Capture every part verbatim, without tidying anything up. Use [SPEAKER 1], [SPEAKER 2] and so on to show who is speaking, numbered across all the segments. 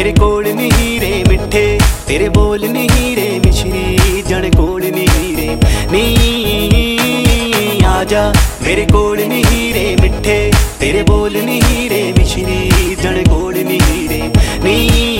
[SPEAKER 1] मेरे कोल नी हीरे मिठे, तेरे बोल नी हीरे मिश्री जन कोल नी हीरे नी। आजा मेरे कोल नी हीरे मिठे, तेरे बोल नी हीरे मिश्री जन कोल नी हीरे नी।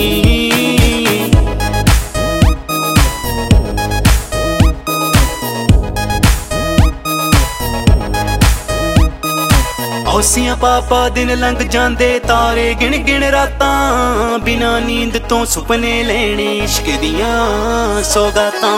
[SPEAKER 1] औसियां पापा दिन लंघ जांदे, तारे गिण गिण रातां, बिना नींद तो सुपने लेने इश्क दियां सौगातां।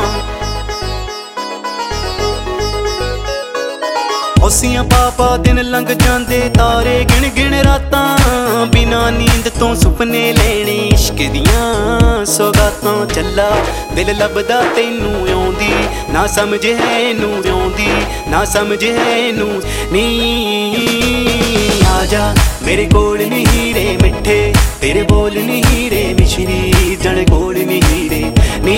[SPEAKER 1] औसियां पापा दिन लंघ जांदे, तारे गिण गिण रातां, बिना नींद तो सुपने लेने इश्क दियां सौगातां। चला दिल लभदा तैनू आउंदी, ना समझ है नू आउंदी, ना समझ है नू नी। आजा मेरे कोल नी हीरे मिठे, तेरे बोल नी हीरे मिश्री जन कोल नी हीरे नी।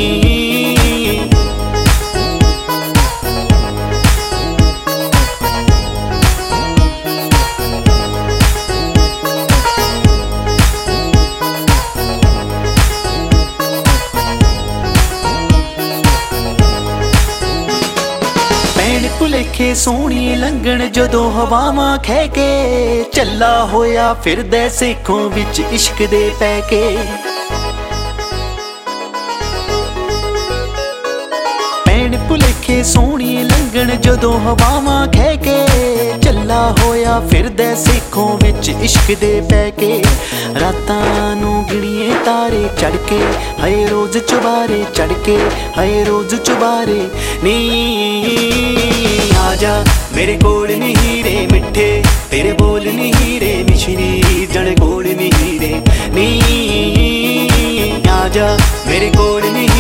[SPEAKER 1] भुलेखे सोहणी लंघण जदों हवावां खह के, चला होया फिरदे सेखों विच इश्क दे पै के। भैण भुलेखे सोहणी लंघण जदों हवावां खह के, चला होया फिरदे सेखों विच इश्क दे पै के। रातां नूं गिणीए तारे चढ़ के, हाय रोज चुबारे चढ़ के, हाय रोज चुबारे नी। आजा मेरे कोल नी हीरे मिठे, तेरे बोल नी हीरे मिश्री जन कोल नी हीरे नी। आजा मेरे कोल नी